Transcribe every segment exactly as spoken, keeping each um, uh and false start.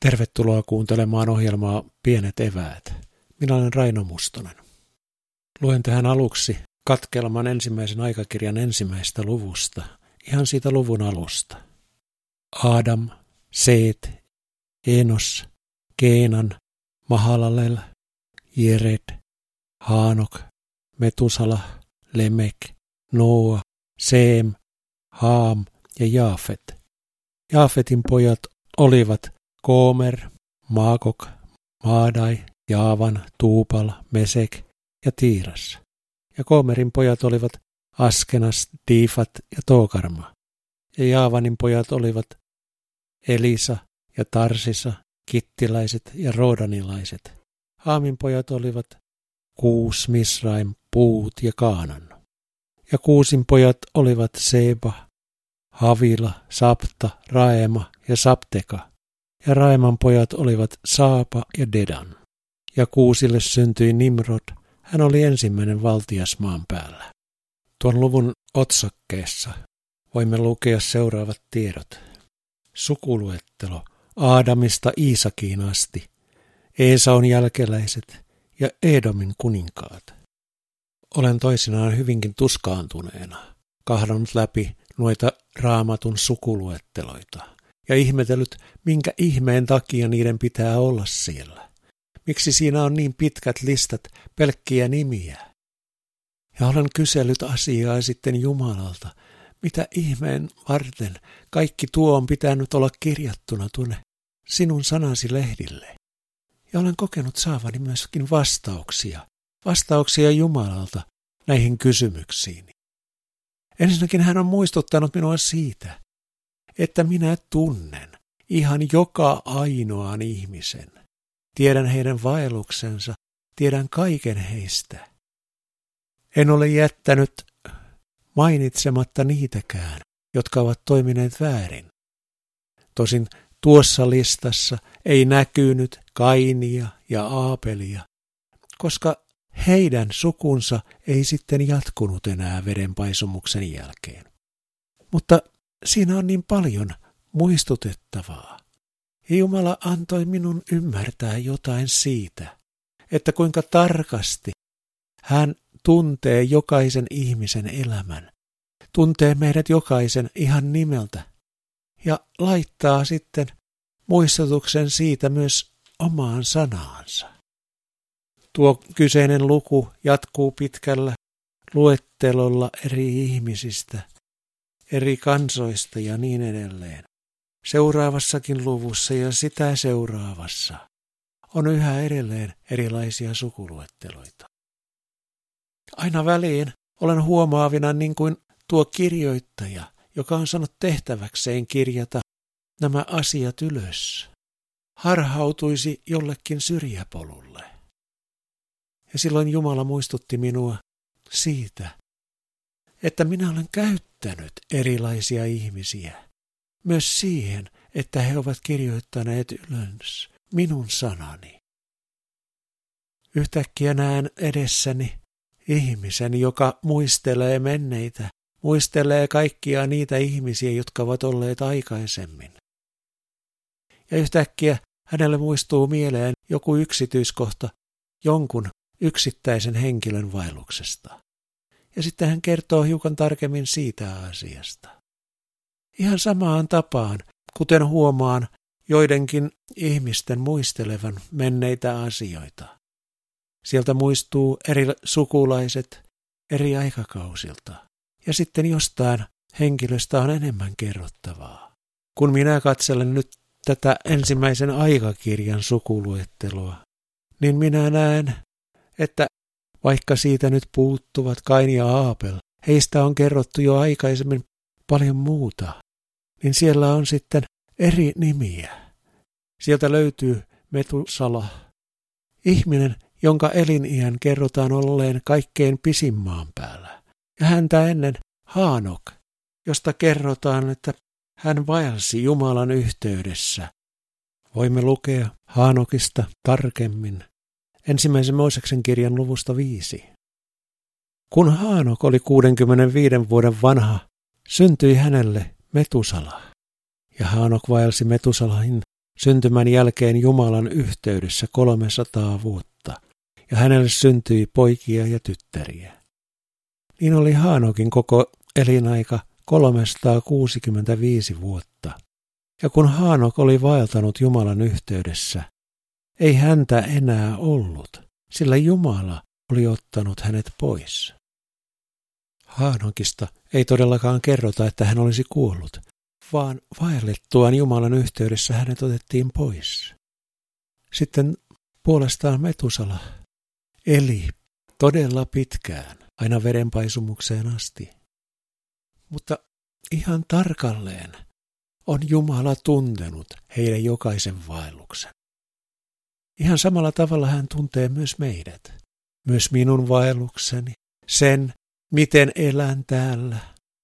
Tervetuloa kuuntelemaan ohjelmaa Pienet eväät. Minä olen Raino Mustonen. Luen tähän aluksi katkelman ensimmäisen aikakirjan ensimmäisestä luvusta, ihan siitä luvun alusta. Adam, Seet, Enos, Keenan, Mahalalel, Jered, Haanok, Metusala, Lemek, Noa, Seem, Haam ja Jaafet. Jaafetin pojat olivat Koomer, Maakok, Maadai, Jaavan, Tuupal, Mesek ja Tiiras. Ja Koomerin pojat olivat Askenas, Diifat ja Tookarma. Ja Jaavanin pojat olivat Elisa ja Tarsisa, kittiläiset ja roodanilaiset. Haamin pojat olivat Kuus, Misraim, Puut ja Kaanan. Ja Kuusin pojat olivat Seba, Havila, Sapta, Raema ja Sapteka. Ja Raeman pojat olivat Saapa ja Dedan. Ja Kuusille syntyi Nimrod, hän oli ensimmäinen valtias maan päällä. Tuon luvun otsakkeessa voimme lukea seuraavat tiedot. Sukuluettelo Aadamista Iisakiin asti, Eesaun jälkeläiset ja Edomin kuninkaat. Olen toisinaan hyvinkin tuskaantuneena kahdannut läpi noita Raamatun sukuluetteloita ja ihmetellyt, minkä ihmeen takia niiden pitää olla siellä. Miksi siinä on niin pitkät listat pelkkiä nimiä? Ja olen kysellyt asiaa sitten Jumalalta, mitä ihmeen varten kaikki tuo on pitänyt olla kirjattuna tuonne sinun sanasi lehdille. Ja olen kokenut saavani myöskin vastauksia, vastauksia Jumalalta näihin kysymyksiin. Ensinnäkin hän on muistuttanut minua siitä, että minä tunnen ihan joka ainoan ihmisen. Tiedän heidän vaelluksensa, tiedän kaiken heistä. En ole jättänyt mainitsematta niitäkään, jotka ovat toimineet väärin. Tosin tuossa listassa ei näkynyt Kainia ja Aapelia, koska heidän sukunsa ei sitten jatkunut enää verenpaisumuksen jälkeen. Mutta siinä on niin paljon muistutettavaa. Jumala antoi minun ymmärtää jotain siitä, että kuinka tarkasti hän tuntee jokaisen ihmisen elämän, tuntee meidät jokaisen ihan nimeltä ja laittaa sitten muistutuksen siitä myös omaan sanaansa. Tuo kyseinen luku jatkuu pitkällä luettelolla eri ihmisistä, eri kansoista ja niin edelleen. Seuraavassakin luvussa ja sitä seuraavassa on yhä edelleen erilaisia sukuluetteloita. Aina väliin olen huomaavina niin kuin tuo kirjoittaja, joka on saanut tehtäväkseen kirjata nämä asiat ylös, harhautuisi jollekin syrjäpolulle. Ja silloin Jumala muistutti minua siitä, että minä olen käyttänyt erilaisia ihmisiä myös siihen, että he ovat kirjoittaneet ylös minun sanani. Yhtäkkiä näen edessäni ihmisen, joka muistelee menneitä, muistelee kaikkia niitä ihmisiä, jotka ovat olleet aikaisemmin. Ja yhtäkkiä hänelle muistuu mieleen joku yksityiskohta jonkun yksittäisen henkilön vaelluksesta. Ja sitten hän kertoo hiukan tarkemmin siitä asiasta. Ihan samaan tapaan, kuten huomaan joidenkin ihmisten muistelevan menneitä asioita. Sieltä muistuu eri sukulaiset eri aikakausilta. Ja sitten jostain henkilöstä on enemmän kerrottavaa. Kun minä katselen nyt tätä ensimmäisen aikakirjan sukuluettelua, niin minä näen, että vaikka siitä nyt puuttuvat Kain ja Aapel, heistä on kerrottu jo aikaisemmin paljon muuta, niin siellä on sitten eri nimiä. Sieltä löytyy Metusala, ihminen, jonka eliniän kerrotaan olleen kaikkein pisin maan päällä. Ja häntä ennen Haanok, josta kerrotaan, että hän vaelsi Jumalan yhteydessä. Voimme lukea Haanokista tarkemmin ensimmäisen Mooseksen kirjan luvusta viisi. Kun Haanok oli kuudenkymmenenviiden vuoden vanha, syntyi hänelle Metusala. Ja Haanok vaelsi Metusalahin syntymän jälkeen Jumalan yhteydessä kolmesataa vuotta, ja hänelle syntyi poikia ja tyttäriä. Niin oli Haanokin koko elinaika kolmesataakuusikymmentäviisi vuotta, ja kun Haanok oli vaeltanut Jumalan yhteydessä, ei häntä enää ollut, sillä Jumala oli ottanut hänet pois. Haanokista ei todellakaan kerrota, että hän olisi kuollut, vaan vaellettuaan Jumalan yhteydessä hänet otettiin pois. Sitten puolestaan Metusala eli todella pitkään, aina verenpaisumukseen asti. Mutta ihan tarkalleen on Jumala tuntenut heidän jokaisen vaelluksen. Ihan samalla tavalla hän tuntee myös meidät, myös minun vaellukseni, sen, miten elän täällä,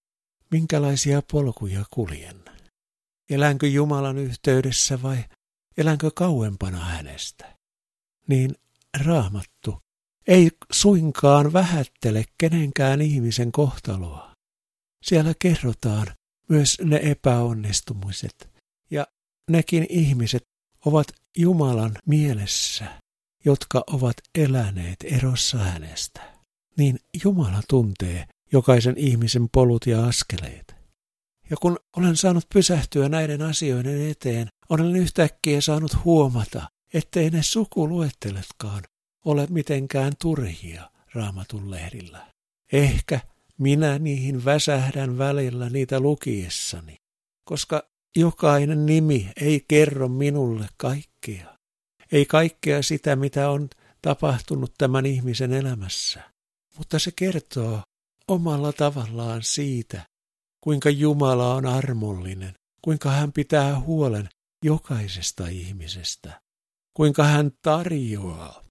minkälaisia polkuja kuljen. Elänkö Jumalan yhteydessä vai elänkö kauempana hänestä? Niin Raamattu ei suinkaan vähättele kenenkään ihmisen kohtaloa. Siellä kerrotaan myös ne epäonnistumiset, ja nekin ihmiset ovat Jumalan mielessä, jotka ovat eläneet erossa hänestä. Niin Jumala tuntee jokaisen ihmisen polut ja askeleet. Ja kun olen saanut pysähtyä näiden asioiden eteen, olen yhtäkkiä saanut huomata, ettei ne sukuluetteletkaan ole mitenkään turhia Raamatun lehdillä. Ehkä minä niihin väsähdän välillä niitä lukiessani, koska jokainen nimi ei kerro minulle kaikkea. Ei kaikkea sitä, mitä on tapahtunut tämän ihmisen elämässä, mutta se kertoo omalla tavallaan siitä, kuinka Jumala on armollinen, kuinka hän pitää huolen jokaisesta ihmisestä, kuinka hän tarjoaa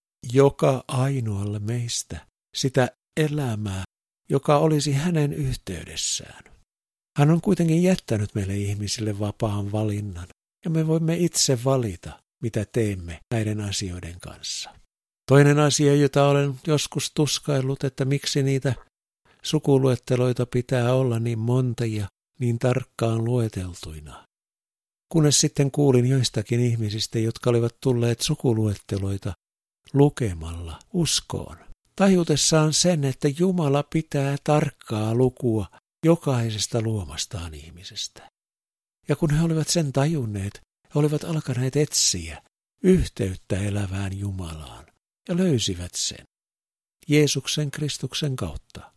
joka ainoalle meistä sitä elämää, joka olisi hänen yhteydessään. Hän on kuitenkin jättänyt meille ihmisille vapaan valinnan, ja me voimme itse valita, mitä teemme näiden asioiden kanssa. Toinen asia, jota olen joskus tuskaillut, että miksi niitä sukuluetteloita pitää olla niin monta ja niin tarkkaan lueteltuina. Kunnes sitten kuulin joistakin ihmisistä, jotka olivat tulleet sukuluetteloita lukemalla uskoon, tajutessaan sen, että Jumala pitää tarkkaa lukua jokaisesta luomastaan ihmisestä. Ja kun he olivat sen tajunneet, he olivat alkaneet etsiä yhteyttä elävään Jumalaan ja löysivät sen Jeesuksen Kristuksen kautta.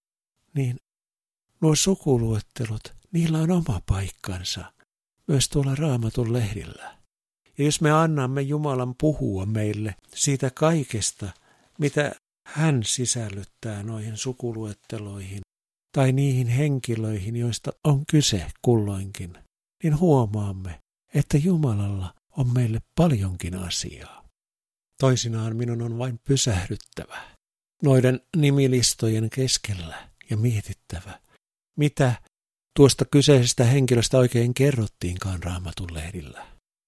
Niin nuo sukuluettelot, niillä on oma paikkansa myös tuolla Raamatun lehdillä. Ja jos me annamme Jumalan puhua meille siitä kaikesta, mitä hän sisällyttää noihin sukuluetteloihin tai niihin henkilöihin, joista on kyse kulloinkin, niin huomaamme, että Jumalalla on meille paljonkin asiaa. Toisinaan minun on vain pysähdyttävä noiden nimilistojen keskellä ja mietittävä, mitä tuosta kyseisestä henkilöstä oikein kerrottiinkaan Raamatun lehdillä.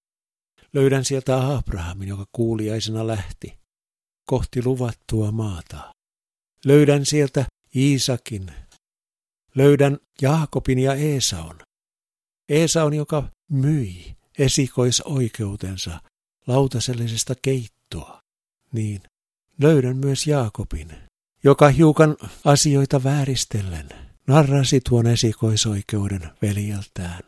Löydän sieltä Abrahamin, joka kuuliaisena lähti kohti luvattua maata. Löydän sieltä Iisakin. Löydän Jaakobin ja Eesaun. Eesaun, joka myi esikoisoikeutensa lautasellisesta keittoa. Niin löydän myös Jaakobin, joka hiukan asioita vääristellen narrasi tuon esikoisoikeuden veljeltään.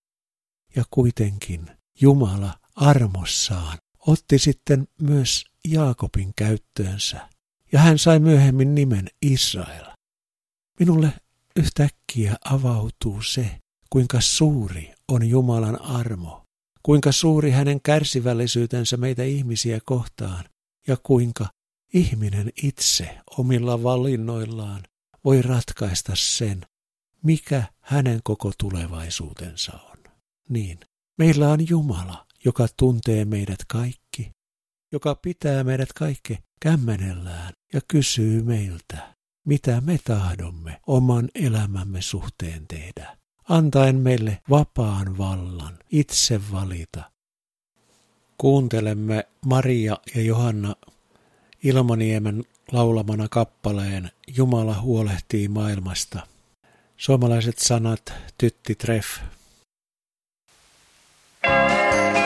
Ja kuitenkin Jumala armossaan otti sitten myös Jaakobin käyttöönsä, ja hän sai myöhemmin nimen Israel. Minulle yhtäkkiä avautuu se, kuinka suuri on Jumalan armo, kuinka suuri hänen kärsivällisyytensä meitä ihmisiä kohtaan, ja kuinka ihminen itse omilla valinnoillaan voi ratkaista sen, mikä hänen koko tulevaisuutensa on. Niin, meillä on Jumala, joka tuntee meidät kaikki, joka pitää meidät kaikki kämmenellään ja kysyy meiltä, mitä me tahdomme oman elämämme suhteen tehdä, antaen meille vapaan vallan itse valita. Kuuntelemme Maria ja Johanna Ilmaniemen laulamana kappaleen Jumala huolehtii maailmasta. Suomalaiset sanat Tytti Treff.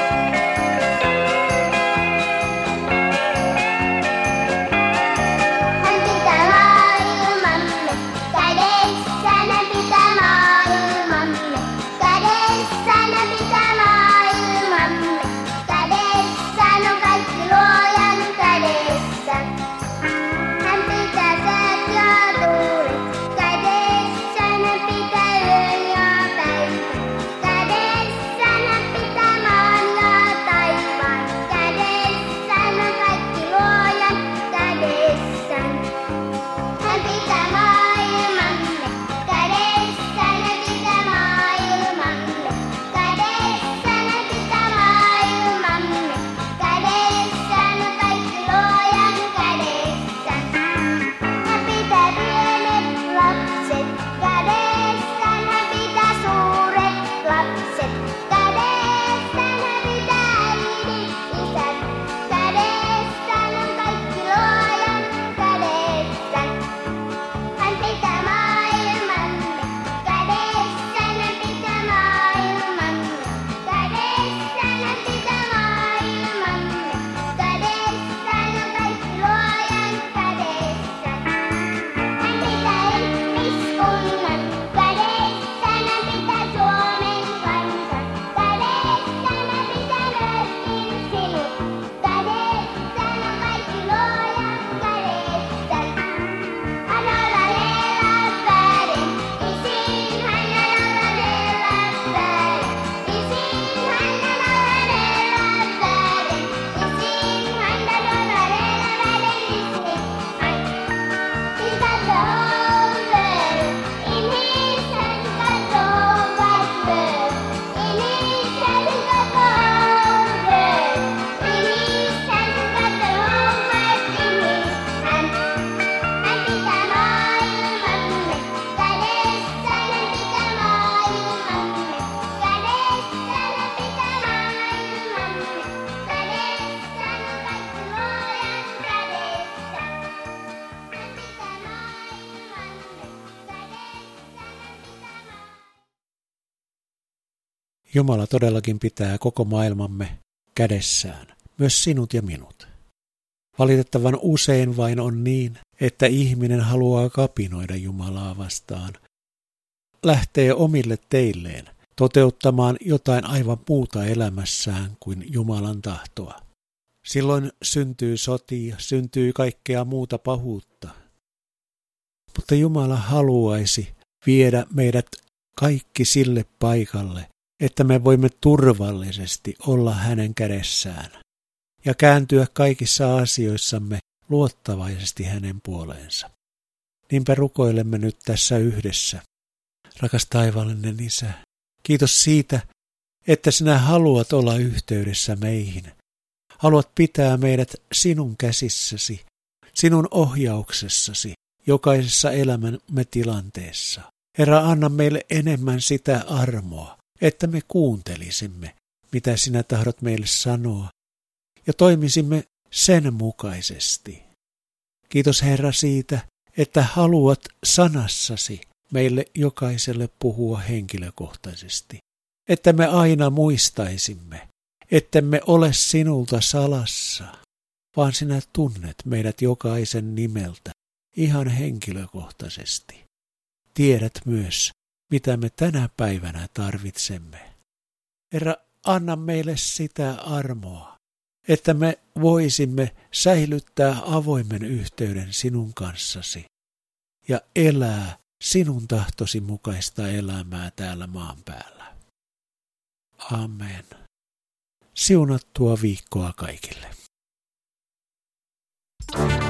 Jumala todellakin pitää koko maailmamme kädessään, myös sinut ja minut. Valitettavan usein vain on niin, että ihminen haluaa kapinoida Jumalaa vastaan, lähtee omille teilleen toteuttamaan jotain aivan muuta elämässään kuin Jumalan tahtoa. Silloin syntyy sotia, syntyy kaikkea muuta pahuutta. Mutta Jumala haluaisi viedä meidät kaikki sille paikalle, että me voimme turvallisesti olla hänen kädessään ja kääntyä kaikissa asioissamme luottavaisesti hänen puoleensa. Niinpä rukoilemme nyt tässä yhdessä. Rakas taivaallinen Isä, kiitos siitä, että sinä haluat olla yhteydessä meihin. Haluat pitää meidät sinun käsissäsi, sinun ohjauksessasi, jokaisessa elämämme tilanteessa. Herra, anna meille enemmän sitä armoa, että me kuuntelisimme, mitä sinä tahdot meille sanoa, ja toimisimme sen mukaisesti. Kiitos Herra siitä, että haluat sanassasi meille jokaiselle puhua henkilökohtaisesti, että me aina muistaisimme, ettemme ole sinulta salassa, vaan sinä tunnet meidät jokaisen nimeltä ihan henkilökohtaisesti. Tiedät myös, mitä me tänä päivänä tarvitsemme. Herra, anna meille sitä armoa, että me voisimme säilyttää avoimen yhteyden sinun kanssasi ja elää sinun tahtosi mukaista elämää täällä maan päällä. Amen. Siunattua viikkoa kaikille.